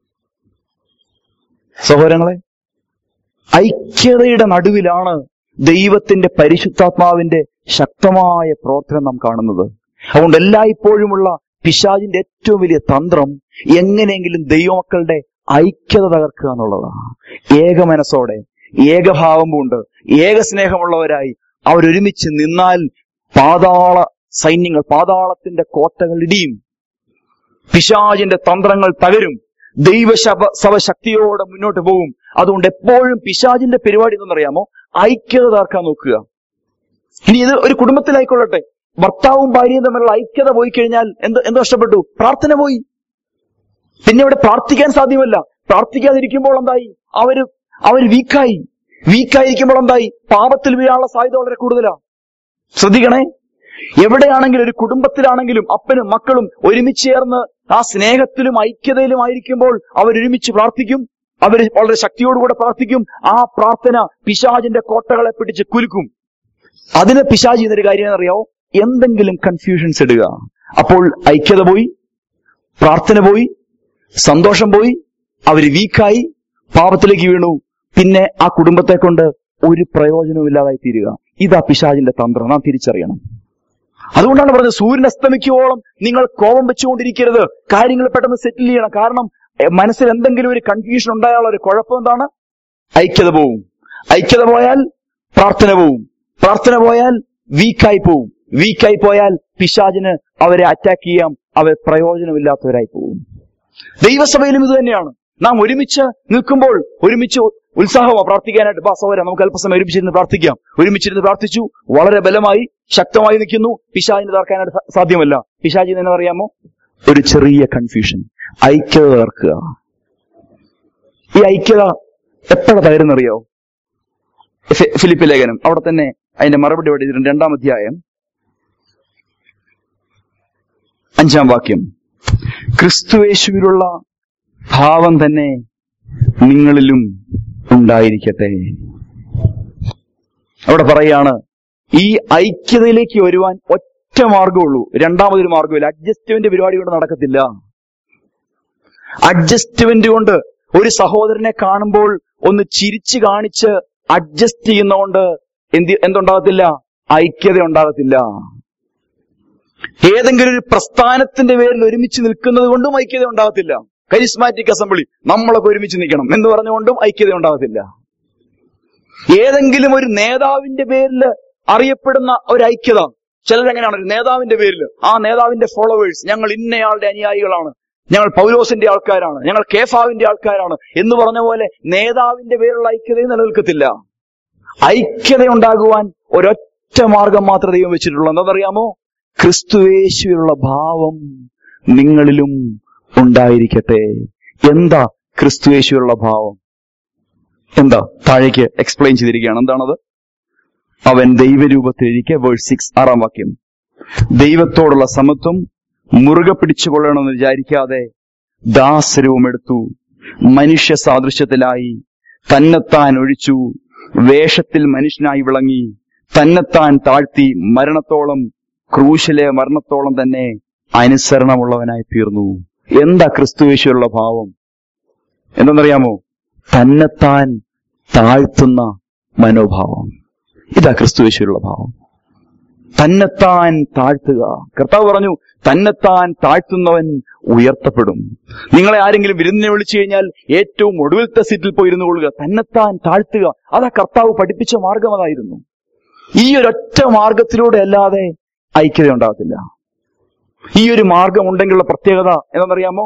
Speaker 1: സഹോദരങ്ങളെ, ഐക്യതയുടെ നടുവിലാണ് ദൈവത്തിന്റെ പരിശുദ്ധാത്മാവിന്റെ ശക്തമായ പ്രവർത്തനം നാം കാണുന്നത്. അതുകൊണ്ട് എല്ലായ്പ്പോഴുമുള്ള പിശാചിന്റെ ഏറ്റവും വലിയ തന്ത്രം എങ്ങനെയെങ്കിലും ദൈവമക്കളുടെ ഐക്യത തകർക്കുക എന്നുള്ളതാണ്. ഏക മനസ്സോടെ, ഏകഭാവം കൊണ്ട്, ഏക സ്നേഹമുള്ളവരായി അവരൊരുമിച്ച് നിന്നാൽ പാതാള സൈന്യങ്ങൾ, പാതാളത്തിന്റെ കോട്ടകൾ ഇടിയും, പിശാചിന്റെ തന്ത്രങ്ങൾ തകരും, ദൈവശഭ സഭ ശക്തിയോടെ മുന്നോട്ട് പോകും. അതുകൊണ്ട് എപ്പോഴും പിശാചിന്റെ പരിപാടി എന്തെന്നറിയാമോ? ഐക്യത തകർക്കാൻ നോക്കുക. ഇനി ഇത് ഒരു കുടുംബത്തിലായിക്കൊള്ളട്ടെ, ഭർത്താവും ഭാര്യയും തമ്മിലുള്ള ഐക്യത പോയി കഴിഞ്ഞാൽ എന്ത് എന്ത് നഷ്ടപ്പെട്ടു? പ്രാർത്ഥന പോയി. പിന്നെ ഇവിടെ പ്രാർത്ഥിക്കാൻ സാധ്യമല്ല. പ്രാർത്ഥിക്കാതിരിക്കുമ്പോൾ എന്തായി? അവര് അവര് വീക്കായി. വീക്കായിരിക്കുമ്പോൾ എന്തായി? പാപത്തിൽ വീഴാനുള്ള സാധ്യത വളരെ കൂടുതലാണ്. ശ്രദ്ധിക്കണേ, എവിടെയാണെങ്കിലും, ഒരു കുടുംബത്തിലാണെങ്കിലും അപ്പനും മക്കളും ഒരുമിച്ച് ചേർന്ന് ആ സ്നേഹത്തിലും ഐക്യതയിലും ആയിരിക്കുമ്പോൾ അവരൊരുമിച്ച് പ്രാർത്ഥിക്കും. അവർ വളരെ ശക്തിയോടുകൂടെ പ്രാർത്ഥിക്കും. ആ പ്രാർത്ഥന പിശാചിന്റെ കോട്ടകളെ പിടിച്ച് കുലുക്കും. അതിന് പിശാചി എന്നൊരു കാര്യം എന്നറിയാവോ? എന്തെങ്കിലും കൺഫ്യൂഷൻസ് ഇടുക. അപ്പോൾ ഐക്യത പോയി, പ്രാർത്ഥന പോയി, സന്തോഷം പോയി, അവര് വീക്കായി, പാപത്തിലേക്ക് വീണു. പിന്നെ ആ കുടുംബത്തെ കൊണ്ട് ഒരു പ്രയോജനവും ഇല്ലാതായി തീരുക. ഇതാ പിശാചിന്റെ തന്ത്രം, നാം തിരിച്ചറിയണം. അതുകൊണ്ടാണ് പറഞ്ഞത്, സൂര്യൻ അസ്തമിക്കുവോളം നിങ്ങൾ കോപം വെച്ചുകൊണ്ടിരിക്കരുത്, കാര്യങ്ങൾ പെട്ടെന്ന് സെറ്റിൽ ചെയ്യണം. കാരണം മനസ്സിൽ എന്തെങ്കിലും ഒരു കൺഫ്യൂഷൻ ഉണ്ടായാലുള്ള ഒരു കുഴപ്പം എന്താണ്? ഐക്യത പോവും. ഐക്യത പോയാൽ പ്രാർത്ഥന പോവും. പ്രാർത്ഥന പോയാൽ വീക്കായി പോവും. വീക്കായി പോയാൽ പിശാചിന് അവരെ അറ്റാക്ക് ചെയ്യാം. അവർ പ്രയോജനമില്ലാത്തവരായി പോവും. ദൈവസഭയിലും ഇത് തന്നെയാണ്. നാം ഒരുമിച്ച് നിൽക്കുമ്പോൾ ഒരുമിച്ച് ഉത്സാഹമാണ് പ്രാർത്ഥിക്കാനായിട്ട്. ബാ സഹോദരാ, നമുക്ക് അല്പസമയം ഒരുമിച്ചിരുന്ന് പ്രാർത്ഥിക്കാം. ഒരുമിച്ചിരുന്ന് പ്രാർത്ഥിച്ചു, വളരെ ബലമായി ശക്തമായി നിൽക്കുന്നു. പിശാചിനെ തകർക്കാനായിട്ട് സാധ്യമല്ല. പിശാചിന് എന്ന് അറിയാമോ? ഒരു ചെറിയ കൺഫ്യൂഷൻ. ഐക്യത തകർക്കുക. ഈ ഐക്യത എപ്പോഴാ തകരുന്നറിയോ? ഫിലിപ്പി ലേഖനം, അവിടെ തന്നെ അതിന്റെ മറുപടി പഠിച്ചിട്ടുണ്ട്. രണ്ടാം അധ്യായം അഞ്ചാം വാക്യം, ക്രിസ്തുയേശുവിലുള്ള ഭാവം തന്നെ നിങ്ങളിലും ഉണ്ടായിരിക്കട്ടെ. അവിടെ പറയാണ്, ഈ ഐക്യതയിലേക്ക് വരുവാൻ ഒറ്റ മാർഗമുള്ളൂ, രണ്ടാമതൊരു മാർഗമില്ല. അഡ്ജസ്റ്റ്മെന്റ് പരിപാടി കൊണ്ട് നടക്കത്തില്ല. അഡ്ജസ്റ്റ്മെന്റ് കൊണ്ട് ഒരു സഹോദരനെ കാണുമ്പോൾ ഒന്ന് ചിരിച്ചു കാണിച്ച് അഡ്ജസ്റ്റ് ചെയ്യുന്നതുകൊണ്ട് എന്ത് എന്തുണ്ടാകത്തില്ല? ഐക്യത ഉണ്ടാകത്തില്ല. ഏതെങ്കിലും ഒരു പ്രസ്ഥാനത്തിന്റെ പേരിൽ ഒരുമിച്ച് നിൽക്കുന്നത് കൊണ്ടും ഐക്യത ഉണ്ടാകത്തില്ല. കരിസ്മാറ്റിക് അസംബ്ലി, നമ്മളൊക്കെ ഒരുമിച്ച് നിൽക്കണം എന്ന് പറഞ്ഞുകൊണ്ടും ഐക്യത ഉണ്ടാകത്തില്ല. ഏതെങ്കിലും ഒരു നേതാവിന്റെ പേരിൽ അറിയപ്പെടുന്ന ഒരു ഐക്യത, ചിലരെങ്ങനെയാണ് ഒരു നേതാവിന്റെ പേരിൽ, ആ നേതാവിന്റെ ഫോളോവേഴ്സ്, ഞങ്ങൾ ഇന്നയാളുടെ അനുയായികളാണ്, ഞങ്ങൾ പൗലോസിന്റെ ആൾക്കാരാണ്, ഞങ്ങൾ കേഫാവിന്റെ ആൾക്കാരാണ് എന്ന് പറഞ്ഞ പോലെ നേതാവിന്റെ പേരുള്ള ഐക്യതയും നിലനിൽക്കത്തില്ല. ഐക്യത ഉണ്ടാകുവാൻ ഒരൊറ്റ ഒരൊറ്റ മാർഗം മാത്രമേ ദൈവം വെച്ചിട്ടുള്ളൂ. എന്താണെന്നറിയാമോ? ക്രിസ്തുയേശുവിലുള്ള ഭാവം നിങ്ങളിലും ഉണ്ടായിരിക്കട്ടെ. എന്താ ക്രിസ്തുയേശുവിലുള്ള ഭാവം? എന്താ? താഴേക്ക് എക്സ്പ്ലെയിൻ ചെയ്തിരിക്കുകയാണ്. എന്താണത്? അവൻ ദൈവരൂപത്തിലിരിക്കെ, വേഴ്സ് സിക്സ്, ആറാം വാക്യം, ദൈവത്തോടുള്ള സമത്വം മുറുകെ പിടിച്ചുകൊള്ളണമെന്ന് വിചാരിക്കാതെ ദാസരൂപമെടുത്തു, മനുഷ്യ സാദൃശ്യത്തിലായി, തന്നെത്താൻ ഒഴിച്ചു, വേഷത്തിൽ മനുഷ്യനായി വിളങ്ങി, തന്നെത്താൻ താഴ്ത്തി, മരണത്തോളം, ക്രൂശിലെ മരണത്തോളം തന്നെ അനുസരണമുള്ളവനായി തീർന്നു. എന്താ ക്രിസ്തുയേശുവിലുള്ള ഭാവം? എന്തെന്നറിയാമോ? തന്നെത്താൻ താഴ്ത്തുന്ന മനോഭാവം. ഇതാ ക്രിസ്തുയേശുവിലുള്ള ഭാവം. തന്നെത്താൻ താഴ്ത്തുക. കർത്താവ് പറഞ്ഞു, തന്നെത്താൻ താഴ്ത്തുന്നവൻ ഉയർത്തപ്പെടും. നിങ്ങളെ ആരെങ്കിലും വിരുന്നിനെ വിളിച്ചു കഴിഞ്ഞാൽ ഏറ്റവും ഒടുവിലത്തെ സീറ്റിൽ പോയിരുന്നു കൊള്ളുക. തന്നെത്താൻ താഴ്ത്തുക. അതാ കർത്താവ് പഠിപ്പിച്ച മാർഗം. അതായിരുന്നു. ഈ ഒരൊറ്റ മാർഗത്തിലൂടെ അല്ലാതെ ഐക്യത ഉണ്ടാകത്തില്ല. ഈ ഒരു മാർഗം ഉണ്ടെങ്കിലുള്ള പ്രത്യേകത എന്താണെന്നറിയാമോ?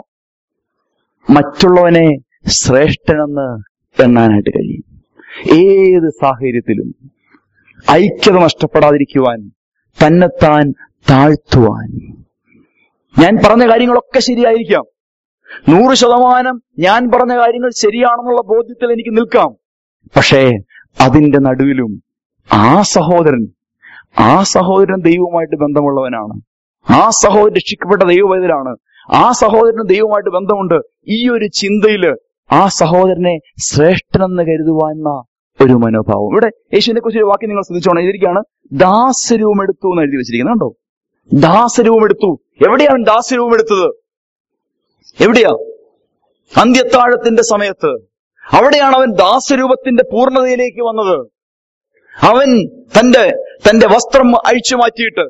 Speaker 1: മറ്റുള്ളവനെ ശ്രേഷ്ഠനെന്ന് എണ്ണാനായിട്ട് കഴിയും. ഏത് സാഹചര്യത്തിലും ഐക്യത നഷ്ടപ്പെടാതിരിക്കുവാൻ, തന്നെത്താൻ താഴ്ത്തുവാൻ. ഞാൻ പറഞ്ഞ കാര്യങ്ങളൊക്കെ ശരിയായിരിക്കാം. നൂറ് ശതമാനം ഞാൻ പറഞ്ഞ കാര്യങ്ങൾ ശരിയാണെന്നുള്ള ബോധ്യത്തിൽ എനിക്ക് നിൽക്കാം. പക്ഷേ അതിന്റെ നടുവിലും ആ സഹോദരൻ ആ സഹോദരൻ ദൈവവുമായിട്ട് ബന്ധമുള്ളവനാണ്. ആ സഹോദരൻ രക്ഷിക്കപ്പെട്ട ദൈവവേദനാണ്. ആ സഹോദരന് ദൈവവുമായിട്ട് ബന്ധമുണ്ട്. ഈ ഒരു ചിന്തയില് ആ സഹോദരനെ ശ്രേഷ്ഠനെന്ന് കരുതുവാന്ന ഒരു മനോഭാവം. ഇവിടെ യേശുവിനെ കുറിച്ച് ഒരു വാക്യം നിങ്ങൾ ശ്രദ്ധിച്ചോണം. എഴുതിയിരിക്കുകയാണ്, ദാസരൂപം എടുത്തു എന്ന് എഴുതി വെച്ചിരിക്കുന്നത്. കണ്ടോ? ദാസരൂപം എടുത്തു. എവിടെയാണ് ദാസരൂപം എടുത്തത്? എവിടെയാ? അന്ത്യത്താഴത്തിന്റെ സമയത്ത്. അവിടെയാണ് അവൻ ദാസരൂപത്തിന്റെ പൂർണ്ണതയിലേക്ക് വന്നത്. അവൻ തന്റെ തന്റെ വസ്ത്രം അഴിച്ചു മാറ്റിയിട്ട്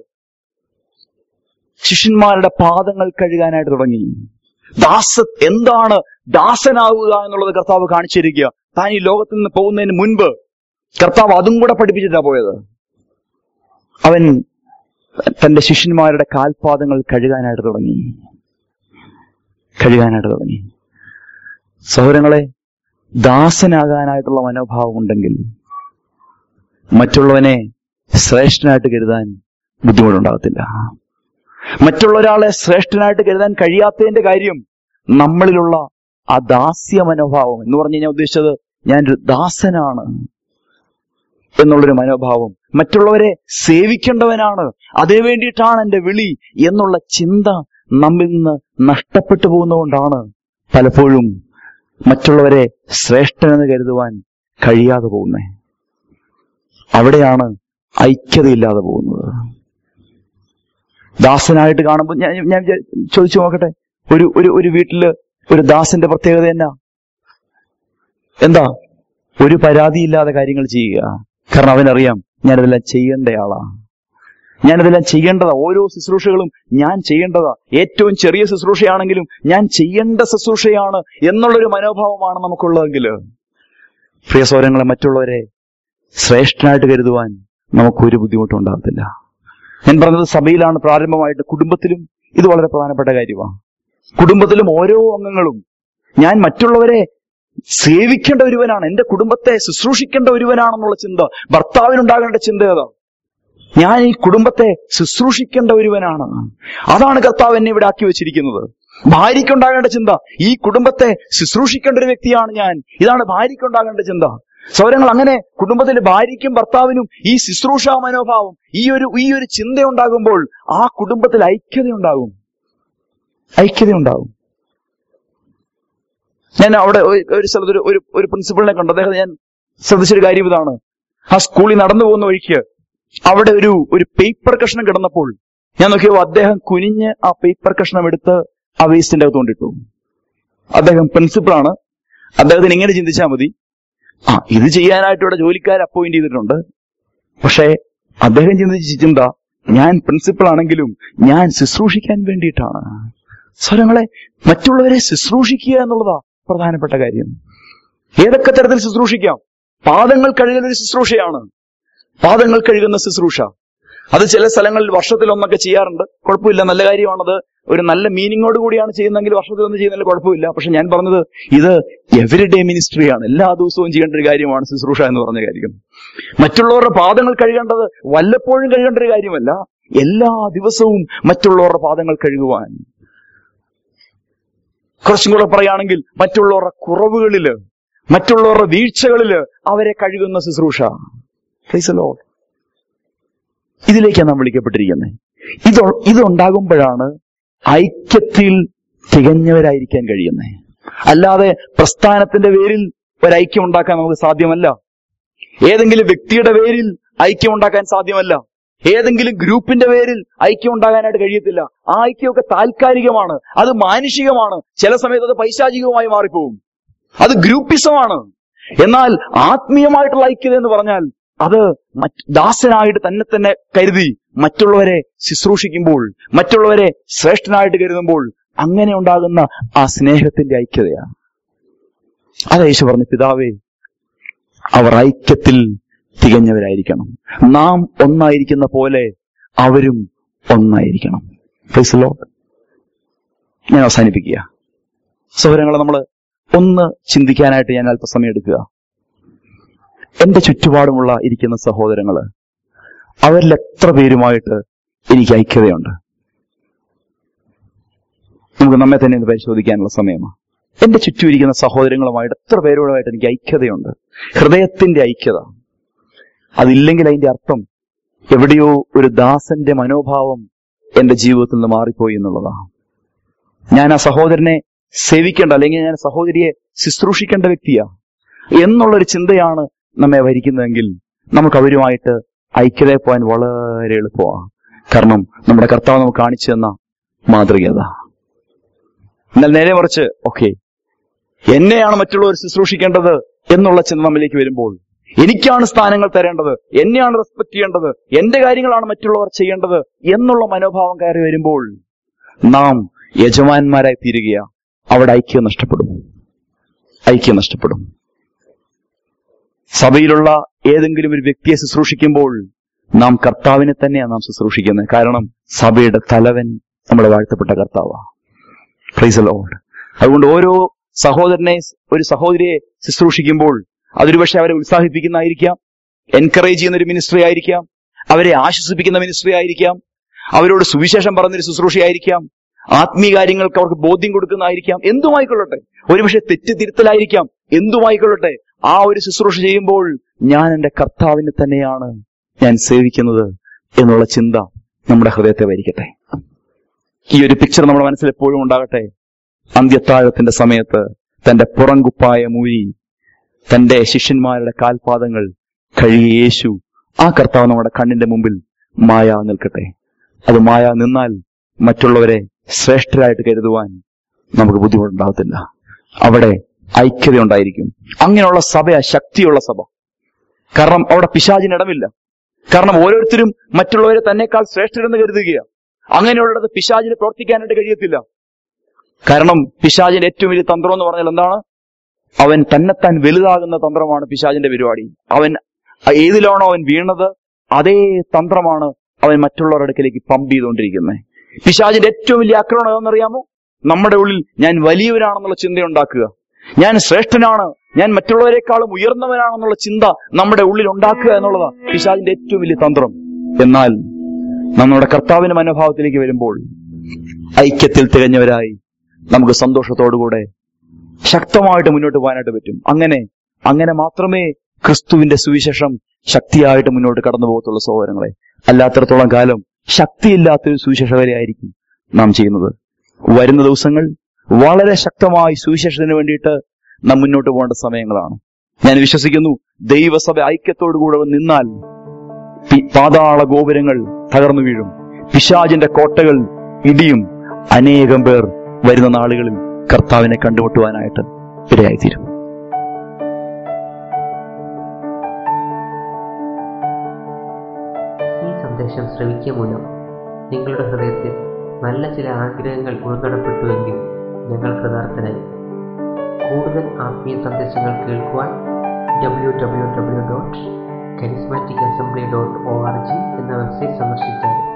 Speaker 1: ശിഷ്യന്മാരുടെ പാദങ്ങൾ കഴുകാനായിട്ട് തുടങ്ങി. ദാസ എന്താണ് ദാസനാവുക എന്നുള്ളത് കർത്താവ് കാണിച്ചിരിക്കുക. താൻ ഈ ലോകത്തിൽ നിന്ന് പോകുന്നതിന് മുൻപ് കർത്താവ് അതും കൂടെ പഠിപ്പിച്ചിട്ടാ പോയത്. അവൻ തന്റെ ശിഷ്യന്മാരുടെ കാൽപാദങ്ങൾ കഴുകാനായിട്ട് തുടങ്ങി കഴുകാനായിട്ട് തുടങ്ങി സഹോദരങ്ങളെ, ദാസനാകാനായിട്ടുള്ള മനോഭാവം ഉണ്ടെങ്കിൽ മറ്റുള്ളവനെ ശ്രേഷ്ഠനായിട്ട് കരുതാൻ ബുദ്ധിമുട്ടുണ്ടാകത്തില്ല. മറ്റുള്ള ഒരാളെ ശ്രേഷ്ഠനായിട്ട് കരുതാൻ കഴിയാത്തതിന്റെ കാര്യം നമ്മളിലുള്ള ആ ദാസ്യ മനോഭാവം. എന്ന് പറഞ്ഞു കഴിഞ്ഞാൽ ഉദ്ദേശിച്ചത് ഞാനൊരു ദാസനാണ് എന്നുള്ളൊരു മനോഭാവം. മറ്റുള്ളവരെ സേവിക്കേണ്ടവനാണ്, അതിനു വേണ്ടിയിട്ടാണ് എന്റെ വിളി എന്നുള്ള ചിന്ത നമ്മിൽ നിന്ന് നഷ്ടപ്പെട്ടു പോകുന്നതുകൊണ്ടാണ് പലപ്പോഴും മറ്റുള്ളവരെ ശ്രേഷ്ഠനെന്ന് കരുതുവാൻ കഴിയാതെ പോകുന്നത്. അവിടെയാണ് ഐക്യതയില്ലാതെ പോകുന്നത്. ദാസനായിട്ട് കാണുമ്പോൾ ഞാൻ ഞാൻ ചോദിച്ചു നോക്കട്ടെ, ഒരു ഒരു ഒരു വീട്ടില് ഒരു ദാസന്റെ പ്രത്യേകത എന്നാ? എന്താ? ഒരു പരാതിയില്ലാതെ കാര്യങ്ങൾ ചെയ്യുക. കാരണം അവനറിയാം ഞാനതെല്ലാം ചെയ്യേണ്ടയാളാ, ഞാനതെല്ലാം ചെയ്യേണ്ടതാ. ഓരോ ശുശ്രൂഷകളും ഞാൻ ചെയ്യേണ്ടതാ. ഏറ്റവും ചെറിയ ശുശ്രൂഷയാണെങ്കിലും ഞാൻ ചെയ്യേണ്ട ശുശ്രൂഷയാണ് എന്നുള്ളൊരു മനോഭാവമാണ് നമുക്കുള്ളതെങ്കിൽ, പ്രിയ സഹോദരങ്ങളെ, മറ്റുള്ളവരെ ശ്രേഷ്ഠനായിട്ട് കരുതുവാൻ നമുക്കൊരു ബുദ്ധിമുട്ടും ഉണ്ടാകത്തില്ല. ഞാൻ പറഞ്ഞത് സഭയിലാണ് പ്രാരംഭമായിട്ട്. കുടുംബത്തിലും ഇത് വളരെ പ്രധാനപ്പെട്ട കാര്യമാണ്. കുടുംബത്തിലും ഓരോ അംഗങ്ങളും ഞാൻ മറ്റുള്ളവരെ സേവിക്കേണ്ട ഒരുവനാണ്, എന്റെ കുടുംബത്തെ ശുശ്രൂഷിക്കേണ്ട ഒരുവനാണെന്നുള്ള ചിന്ത. ഭർത്താവിനുണ്ടാകേണ്ട ചിന്ത ഏതാ? ഞാൻ ഈ കുടുംബത്തെ ശുശ്രൂഷിക്കേണ്ട ഒരുവനാണ്. അതാണ് കർത്താവ് എന്നെ ഇവിടെ ആക്കി വെച്ചിരിക്കുന്നത്. ഭാര്യയ്ക്കുണ്ടാകേണ്ട ചിന്ത, ഈ കുടുംബത്തെ ശുശ്രൂഷിക്കേണ്ട ഒരു വ്യക്തിയാണ് ഞാൻ. ഇതാണ് ഭാര്യയ്ക്കുണ്ടാകേണ്ട ചിന്ത. സൗരങ്ങൾ, അങ്ങനെ കുടുംബത്തിൽ ഭാര്യയ്ക്കും ഭർത്താവിനും ഈ ശുശ്രൂഷ മനോഭാവം, ഈ ഒരു ഈ ഒരു ചിന്ത ഉണ്ടാകുമ്പോൾ ആ കുടുംബത്തിൽ ഐക്യതയുണ്ടാകും ഐക്യതയുണ്ടാകും ഞാൻ അവിടെ ഒരു സ്ഥലത്ത് ഒരു ഒരു പ്രിൻസിപ്പളിനെ കണ്ടു. അദ്ദേഹം ഞാൻ ശ്രദ്ധിച്ചൊരു കാര്യം ഇതാണ്. ആ സ്കൂളിൽ നടന്നു പോകുന്ന വഴിക്ക് അവിടെ ഒരു ഒരു പേപ്പർ കഷ്ണം കിടന്നപ്പോൾ ഞാൻ നോക്കിയപ്പോൾ അദ്ദേഹം കുനിഞ്ഞ് ആ പേപ്പർ കഷ്ണം എടുത്ത് ആ വേസ്റ്റിന്റെ അകത്ത് കൊണ്ടിട്ടു. അദ്ദേഹം പ്രിൻസിപ്പളാണ്. അദ്ദേഹത്തിന് ഇങ്ങനെ ചിന്തിച്ചാൽ മതി, ആ ഇത് ചെയ്യാനായിട്ട് ഇവിടെ ജോലിക്കാർ അപ്പോയിന്റ് ചെയ്തിട്ടുണ്ട്. പക്ഷേ അദ്ദേഹം ചിന്തിച്ച ചിന്ത, ഞാൻ പ്രിൻസിപ്പൾ ആണെങ്കിലും ഞാൻ ശുശ്രൂഷിക്കാൻ വേണ്ടിയിട്ടാണ്. സ്വരങ്ങളെ, മറ്റുള്ളവരെ ശുശ്രൂഷിക്കുക എന്നുള്ളതാ പ്രധാനപ്പെട്ട കാര്യം. ഏതൊക്കെ തരത്തിൽ ശുശ്രൂഷിക്കാം? പാദങ്ങൾ കഴുകുന്ന ഒരു ശുശ്രൂഷയാണ്. പാദങ്ങൾ കഴുകുന്ന ശുശ്രൂഷ അത് ചില സ്ഥലങ്ങളിൽ വർഷത്തിലൊന്നൊക്കെ ചെയ്യാറുണ്ട്, കുഴപ്പമില്ല, നല്ല കാര്യമാണത്. ഒരു നല്ല മീനിങ്ങോട് കൂടിയാണ് ചെയ്യുന്നതെങ്കിൽ വർഷത്തിലൊന്ന് ചെയ്യുന്നതിൽ കുഴപ്പമില്ല. പക്ഷെ ഞാൻ പറഞ്ഞത് ഇത് എവരിഡേ മിനിസ്ട്രിയാണ്, എല്ലാ ദിവസവും ചെയ്യേണ്ട ഒരു കാര്യമാണ് ശുശ്രൂഷ എന്ന് പറഞ്ഞ കാര്യം. മറ്റുള്ളവരുടെ പാദങ്ങൾ കഴുകേണ്ടത് വല്ലപ്പോഴും കഴുകേണ്ട ഒരു കാര്യമല്ല, എല്ലാ ദിവസവും മറ്റുള്ളവരുടെ പാദങ്ങൾ കഴുകുവാൻ. കുറച്ചും കൂടെ പറയുകയാണെങ്കിൽ മറ്റുള്ളവരുടെ കുറവുകളില്, മറ്റുള്ളവരുടെ വീഴ്ചകളില് അവരെ കഴുകുന്ന ശുശ്രൂഷ. Price the Lord. ഇതിലേക്കാണ് നാം വിളിക്കപ്പെട്ടിരിക്കുന്നത്. ഇത് ഇതുണ്ടാകുമ്പോഴാണ് ഐക്യത്തിൽ തികഞ്ഞവരായിരിക്കാൻ കഴിയുന്നത്. അല്ലാതെ പ്രസ്ഥാനത്തിന്റെ പേരിൽ ഒരൈക്യം ഉണ്ടാക്കാൻ നമുക്ക് സാധ്യമല്ല. ഏതെങ്കിലും വ്യക്തിയുടെ പേരിൽ ഐക്യം ഉണ്ടാക്കാൻ സാധ്യമല്ല. ഏതെങ്കിലും ഗ്രൂപ്പിന്റെ പേരിൽ ഐക്യം ഉണ്ടാകാനായിട്ട് കഴിയത്തില്ല. ആ ഐക്യമൊക്കെ താൽക്കാലികമാണ്, അത് മാനുഷികമാണ്, ചില സമയത്ത് അത് പൈശാചികമായി മാറിപ്പോകും, അത് ഗ്രൂപ്പിസമാണ്. എന്നാൽ ആത്മീയമായിട്ടുള്ള ഐക്യത എന്ന് പറഞ്ഞാൽ അത് ദാസനായിട്ട് തന്നെ തന്നെ കരുതി മറ്റുള്ളവരെ ശുശ്രൂഷിക്കുമ്പോൾ, മറ്റുള്ളവരെ ശ്രേഷ്ഠനായിട്ട് കരുതുമ്പോൾ അങ്ങനെ ഉണ്ടാകുന്ന ആ സ്നേഹത്തിന്റെ ഐക്യതയാണ്. അതാ യേശു പറഞ്ഞു, പിതാവേ അവർ ഐക്യത്തിൽ തികഞ്ഞവരായിരിക്കണം, നാം ഒന്നായിരിക്കുന്ന പോലെ അവരും ഒന്നായിരിക്കണം. Price the Lord. ഞാൻ അവസാനിപ്പിക്കുക. സഹോദരങ്ങളെ, നമ്മൾ ഒന്ന് ചിന്തിക്കാനായിട്ട് ഞാൻ അല്പസമയം എടുക്കുക. എന്റെ ചുറ്റുപാടുമുള്ള ഇരിക്കുന്ന സഹോദരങ്ങള്, അവരിൽ എത്ര പേരുമായിട്ട് എനിക്ക് ഐക്യതയുണ്ട്? നമുക്ക് നമ്മെ തന്നെ ഒന്ന് പരിശോധിക്കാനുള്ള സമയമാണ്. എന്റെ ചുറ്റും ഇരിക്കുന്ന സഹോദരങ്ങളുമായിട്ട് എത്ര പേരോടുമായിട്ട് എനിക്ക് ഐക്യതയുണ്ട്? ഹൃദയത്തിന്റെ ഐക്യത. അതില്ലെങ്കിൽ അതിന്റെ അർത്ഥം എവിടെയോ ഒരു ദാസന്റെ മനോഭാവം എന്റെ ജീവിതത്തിൽ നിന്ന് മാറിപ്പോയി എന്നുള്ളതാണ്. ഞാൻ ആ സഹോദരനെ സേവിക്കേണ്ട, അല്ലെങ്കിൽ ഞാൻ സഹോദരിയെ ശുശ്രൂഷിക്കേണ്ട വ്യക്തിയാ എന്നുള്ളൊരു ചിന്തയാണ് നമ്മെ ഭരിക്കുന്നതെങ്കിൽ നമുക്ക് അവരുമായിട്ട് ഐക്യതയിൽ പോകാൻ വളരെ എളുപ്പമാണ്. കാരണം നമ്മുടെ കർത്താവ് നമുക്ക് കാണിച്ചു തന്ന മാതൃകത. എന്നാൽ നേരെ മറിച്ച് ഓക്കെ, എന്നെയാണ് മറ്റുള്ളവർ ശുശ്രൂഷിക്കേണ്ടത് എന്നുള്ള ചിന്ത നമ്മിലേക്ക് വരുമ്പോൾ, എനിക്കാണ് സ്ഥാനങ്ങൾ തരേണ്ടത്, എന്നെയാണ് റെസ്പെക്ട് ചെയ്യേണ്ടത്, എന്റെ കാര്യങ്ങളാണ് മറ്റുള്ളവർ ചെയ്യേണ്ടത് എന്നുള്ള മനോഭാവം കയറി വരുമ്പോൾ നാം യജമാന്മാരായി തീരുകയാ. അവിടെ ഐക്യം നഷ്ടപ്പെടും, ഐക്യം നഷ്ടപ്പെടും. സഭയിലുള്ള ഏതെങ്കിലും ഒരു വ്യക്തിയെ ശുശ്രൂഷിക്കുമ്പോൾ നാം കർത്താവിനെ തന്നെയാണ് നാം ശുശ്രൂഷിക്കുന്നത്. കാരണം സഭയുടെ തലവൻ നമ്മുടെ വാഴ്ത്തപ്പെട്ട കർത്താവാണ്. Praise the Lord. അതുകൊണ്ട് ഓരോ സഹോദരനെ, ഒരു സഹോദരിയെ ശുശ്രൂഷിക്കുമ്പോൾ അതൊരു പക്ഷെ അവരെ ഉത്സാഹിപ്പിക്കുന്നതായിരിക്കാം, എൻകറേജ് ചെയ്യുന്ന ഒരു മിനിസ്ട്രി ആയിരിക്കാം, അവരെ ആശ്വസിപ്പിക്കുന്ന മിനിസ്ട്രി ആയിരിക്കാം, അവരോട് സുവിശേഷം പറഞ്ഞൊരു ശുശ്രൂഷയായിരിക്കാം, ആത്മീയ കാര്യങ്ങൾക്ക് അവർക്ക് ബോധ്യം കൊടുക്കുന്നതായിരിക്കാം, എന്തുമായിക്കൊള്ളട്ടെ, ഒരുപക്ഷെ തെറ്റ് തിരുത്തലായിരിക്കാം, എന്തുമായിക്കൊള്ളട്ടെ. ആ ഒരു ശുശ്രൂഷ ചെയ്യുമ്പോൾ ഞാൻ എന്റെ കർത്താവിനെ തന്നെയാണ് ഞാൻ സേവിക്കുന്നത് എന്നുള്ള ചിന്ത നമ്മുടെ ഹൃദയത്തെ ഭരിക്കട്ടെ. ഈ ഒരു പിക്ചർ നമ്മുടെ മനസ്സിൽ എപ്പോഴും ഉണ്ടാകട്ടെ. അന്ത്യത്താഴത്തിന്റെ സമയത്ത് തന്റെ പുറംകുപ്പായ മൂരി തന്റെ ശിഷ്യന്മാരുടെ കാൽപാദങ്ങൾ കഴുകിയ യേശു, ആ കർത്താവ് നമ്മുടെ കണ്ണിന്റെ മുമ്പിൽ മായ നിൽക്കട്ടെ. അത് മായ നിന്നാൽ മറ്റുള്ളവരെ ശ്രേഷ്ഠരായിട്ട് കരുതുവാൻ നമുക്ക് ബുദ്ധിമുട്ടുണ്ടാകത്തില്ല. അവിടെ ഐക്യത ഉണ്ടായിരിക്കും. അങ്ങനെയുള്ള സഭയാ ശക്തിയുള്ള സഭ. കാരണം അവിടെ പിശാചിന് ഇടമില്ല. കാരണം ഓരോരുത്തരും മറ്റുള്ളവരെ തന്നെക്കാൾ ശ്രേഷ്ഠരെന്ന് കരുതുകയാണ്. അങ്ങനെയുള്ളത് പിശാചിന് പ്രവർത്തിക്കാനായിട്ട് കഴിയത്തില്ല. കാരണം പിശാചിന്റെ ഏറ്റവും വലിയ തന്ത്രം എന്ന് പറഞ്ഞാൽ എന്താണ്? അവൻ തന്നെത്താൻ വലുതാകുന്ന തന്ത്രമാണ് പിശാചിന്റെ പരിപാടി. അവൻ ഏതിലാണോ അവൻ വീണത് അതേ തന്ത്രമാണ് അവൻ മറ്റുള്ളവരുടെ അടുക്കലേക്ക് പമ്പ് ചെയ്തുകൊണ്ടിരിക്കുന്നത്. പിശാചിന്റെ ഏറ്റവും വലിയ ആക്രമണം ഏതെന്നറിയാമോ? നമ്മുടെ ഉള്ളിൽ ഞാൻ വലിയവനാണെന്നുള്ള ചിന്തയുണ്ടാക്കുക, ഞാൻ ശ്രേഷ്ഠനാണ്, ഞാൻ മറ്റുള്ളവരെക്കാളും ഉയർന്നവനാണെന്നുള്ള ചിന്ത നമ്മുടെ ഉള്ളിൽ ഉണ്ടാക്കുക എന്നുള്ളതാണ് പിശാചിന്റെ ഏറ്റവും വലിയ തന്ത്രം. എന്നാൽ നമ്മുടെ കർത്താവിന്റെ മനോഭാവത്തിലേക്ക് വരുമ്പോൾ ഐക്യത്തിൽ തികഞ്ഞവരായി നമുക്ക് സന്തോഷത്തോടുകൂടെ ശക്തമായിട്ട് മുന്നോട്ട് പോകാനായിട്ട് പറ്റും. അങ്ങനെ അങ്ങനെ മാത്രമേ ക്രിസ്തുവിന്റെ സുവിശേഷം ശക്തിയായിട്ട് മുന്നോട്ട് കടന്നു പോകത്തുള്ളൂ സഹോദരങ്ങളെ. അല്ലാത്തടത്തോളം കാലം ശക്തിയില്ലാത്തൊരു സുവിശേഷകരെയായിരിക്കും നാം ചെയ്യുന്നത്. വരുന്ന ദിവസങ്ങൾ വളരെ ശക്തമായി സുവിശേഷത്തിന് വേണ്ടിയിട്ട് നാം മുന്നോട്ട് പോകേണ്ട സമയങ്ങളാണ്. ഞാൻ വിശ്വസിക്കുന്നു ദൈവസഭ ഐക്യത്തോടുകൂടെ നിന്നാൽ പാതാള ഗോപുരങ്ങൾ തകർന്നു വീഴും, പിശാചിന്റെ കോട്ടകൾ ഇടിയും, അനേകം പേർ വരുന്ന നാളുകളിൽ കർത്താവിനെ കണ്ടുമുട്ടുവാനായിട്ട് ഇടയായിത്തീരും.
Speaker 3: ഈ സന്ദേശം ശ്രവിക്കുക മൂലം നിങ്ങളുടെ ഹൃദയത്തിൽ നല്ല ചില ആഗ്രഹങ്ങൾ ഉൾക്കടപ്പെട്ടുവെങ്കിൽ ഞങ്ങൾ കൃതാർത്ഥനായി. കൂടുതൽ ആത്മീയ സന്ദേശങ്ങൾ കേൾക്കുവാൻ W W W dot charismatic assembly dot O R G എന്ന വെബ്സൈറ്റ് സന്ദർശിച്ചാൽ